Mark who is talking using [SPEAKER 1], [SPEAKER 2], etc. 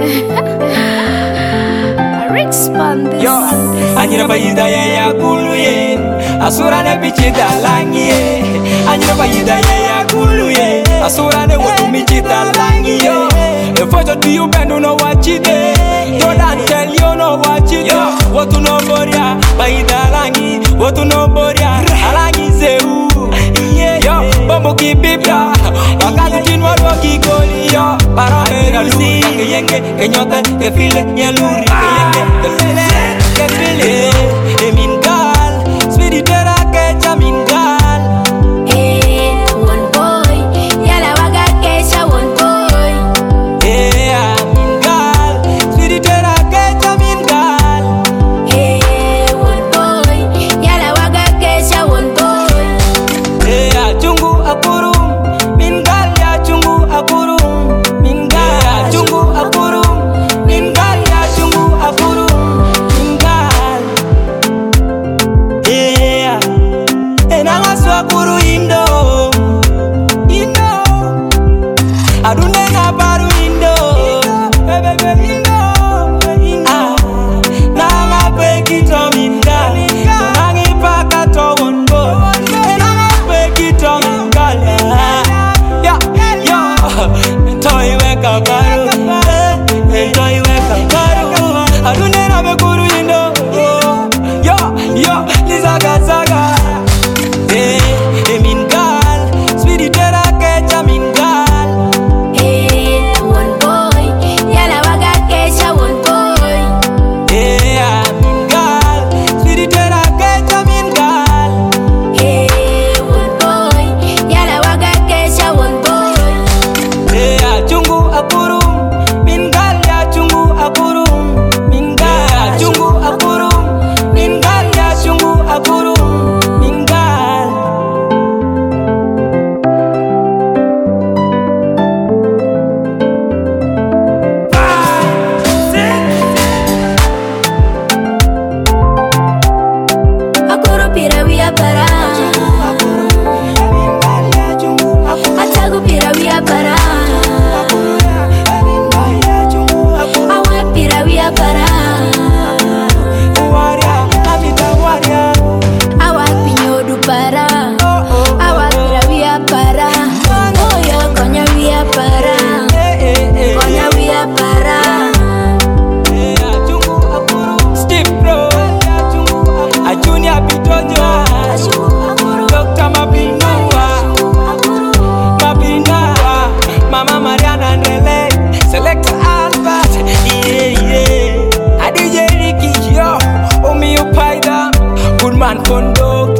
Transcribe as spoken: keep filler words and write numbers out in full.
[SPEAKER 1] Yo, anyira bayida ya ya kuluye, asura ne bichita langiye. Anyira bayida ya ya kuluye, asura ne wotumi chita langiye. If I do you bend no watch it, don't tell you no watch it. What to no boria, bayida langi, what to no boria, alangi zeu. Yo, bombo ki bibla, wakati tinwa roki goli yo. Para mera lusi, yenge yenge, kenyote, kefile, nyeluri, yenge, kefile. Hey, min gal, sweetie tera kecha min gal.
[SPEAKER 2] Hey, one boy, yala waga kecha one boy.
[SPEAKER 1] Hey, min gal, sweetie tera kecha min gal.
[SPEAKER 2] Hey, one boy, yala waga kecha one boy.
[SPEAKER 1] Hey, chungu akurum, min gal ya chungu akurum, min gal ya chungu akurum, min gal ya chungu akurum. Kuru indo, indo. Adune na baru indo, bebe indo, indo. Ah, na ngape kito minga, nangi paka to wonbo, na ngape kito minga. Ya, ya, toy weka baru, toy weka baru. Adune na be kuru indo, yo, yo, lizaga zaga. Hey, hey, min gal, sweetie tera kecha min gal.
[SPEAKER 2] Hey, one boy, yala waga kecha one boy.
[SPEAKER 1] Hey, min gal, sweetie tera kecha min gal.
[SPEAKER 2] Hey, one boy, yala waga kecha one boy.
[SPEAKER 1] Hey, chungu akurum, min gal ya chungu akurum, min gal ya chungu akurum, min gal ya chungu akurum. Mama Mariana Andrele, select Albert, yeah, yeah. A D J Ricky, yo, Omi Upaida, good man Kondo.